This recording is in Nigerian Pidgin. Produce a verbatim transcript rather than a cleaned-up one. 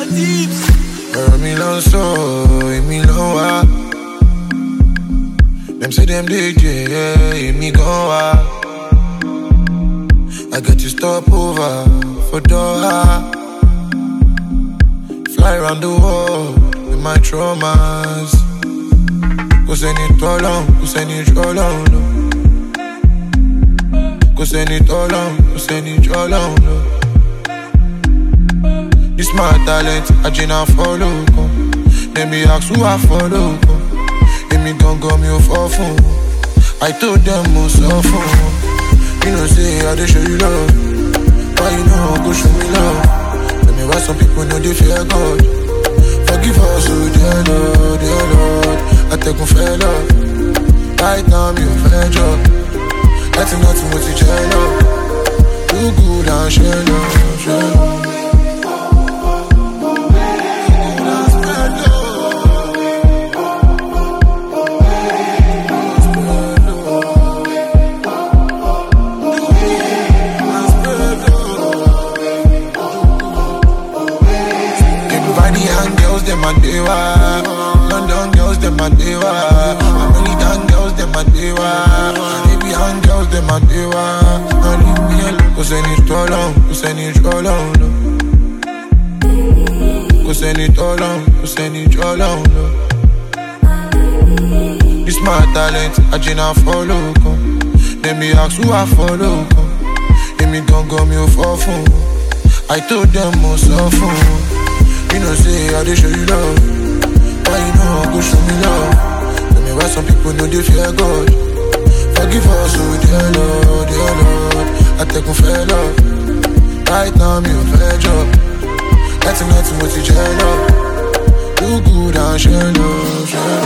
Ọ̀rọ̀ mi lọ sọ, èmi lọ wá. Them say them dey yeah, èmi gan wá. I get to stop over for Doha. Fly around the world with my traumas. Kò sẹ́ni tọ́lọ́hun, kò sẹ́ni jọlọ́hun lọ. Kò sẹ́ni tọ́lọ́hun, kò sẹ́ni jọlọ́hun lọ. This my talent, I just follow. Let me ask who I follow. Èmi gangan mi ò fọ́ fún. I told them mo sọ fún. You know say I dey show you love. Why you know go show me love? Let me why some people know they fear God. Forgive us, oh dear Lord, dear Lord. I take on fair love. Right now me a fair job. Nothing, nothing but each other. Do good and share love, share love. Them a dewa, London girls them a dewa, American girls them a dewa, Arabian girls them a dewa. And leave me alone, 'cause I need too long, 'cause I need too long, no. 'Cause I need too long, 'cause I need too long, no. This my talent, I just follow. Come. Let me ask who I follow. Come. Let me gon' go me a fall for. I told them most of you know say I dey show you love. Why you know go show me love? Tell me why some people know they fear God. Forgive us, oh dear Lord, dear Lord. I take on fair love. Right now me a fair job. Nothing, nothing but each other. Do good and share love, share